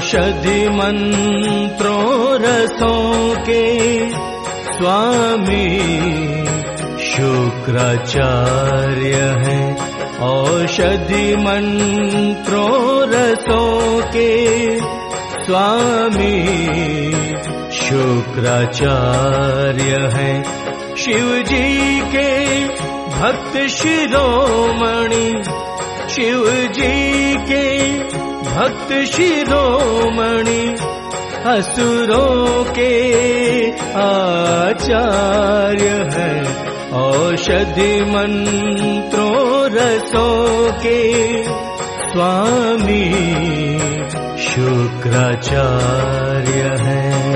औषधि मंत्रों रसों के स्वामी शुक्राचार्य हैं। औषधि मंत्रों रसों के स्वामी शुक्राचार्य हैं। शिव जी के भक्त शिरोमणि, शिव जी के भक्त शिरोमणि, असुरों के आचार्य हैं। औषधि मंत्रों रसों के स्वामी शुक्राचार्य हैं।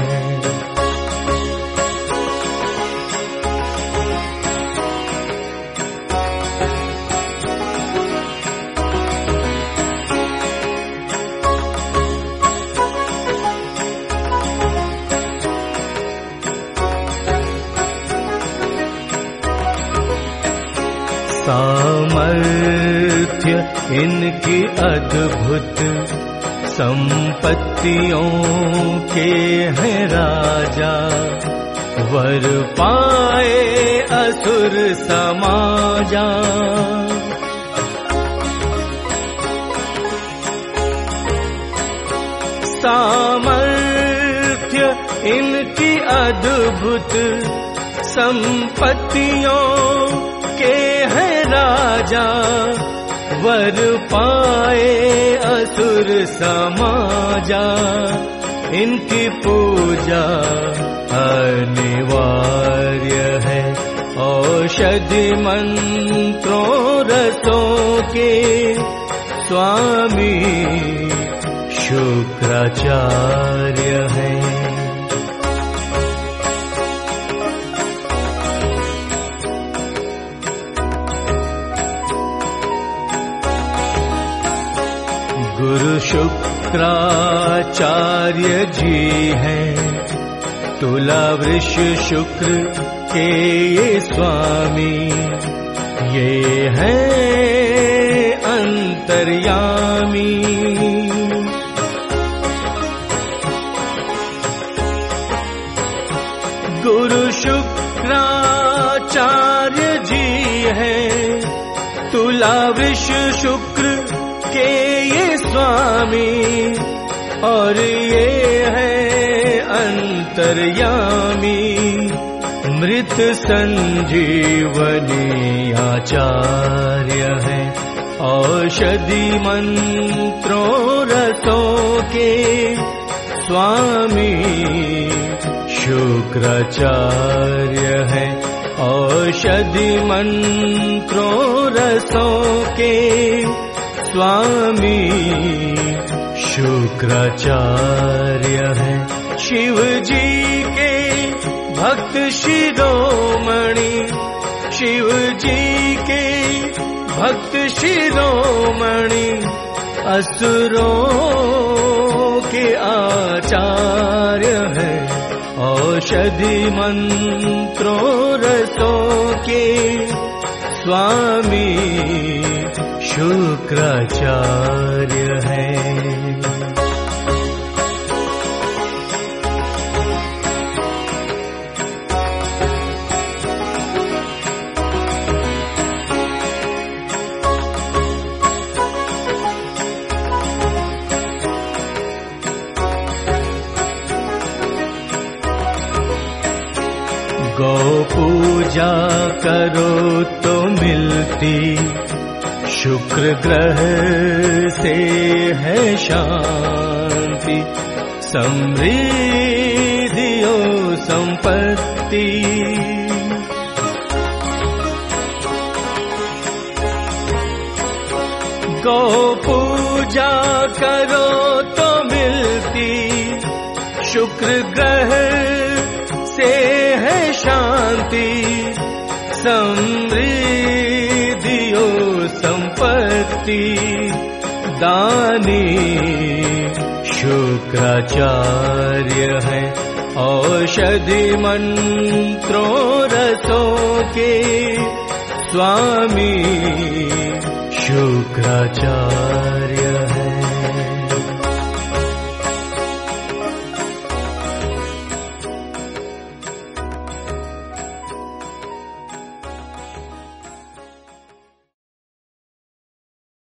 सामर्थ्य इनकी अद्भुत, संपत्तियों के हैं राजा। वर पाए असुर समाजा, सामर्थ्य इनकी अद्भुत, संपत्तियों के हैं राजा। वर पाए असुर समाजा, इनकी पूजा अनिवार्य है। औषधि मंत्रों रसों के स्वामी शुक्राचार्य हैं। गुरु शुक्राचार्य जी हैं, तुला वृष शुक्र के ये स्वामी। ये हैं अंतर्यामी, गुरु शुक्राचार्य जी हैं, तुला वृष शुक्र के ये स्वामी। और ये है अंतर्यामी, मृत संजीवनी आचार्य है। औषधि मंत्रों रसों के स्वामी शुक्राचार्य है। औषधि मंत्रों रसों के स्वामी शुक्राचार्य हैं। शिव जी के भक्त शिरोमणि, शिव जी के भक्त शिरोमणि, असुरों के आचार्य हैं। औषधि मंत्रों रसों के स्वामी शुक्राचार्य हैं। गौ पूजा करो तो मिलती, शुक्र ग्रह से है शांति। समृद्धि और संपत्ति, गौ पूजा करो तो मिलती, शुक्र ग्रह से है शांति। समृद्धि और संपत्ति, दानी शुक्राचार्य है। औषधि मंत्रों रसों के स्वामी शुक्राचार्य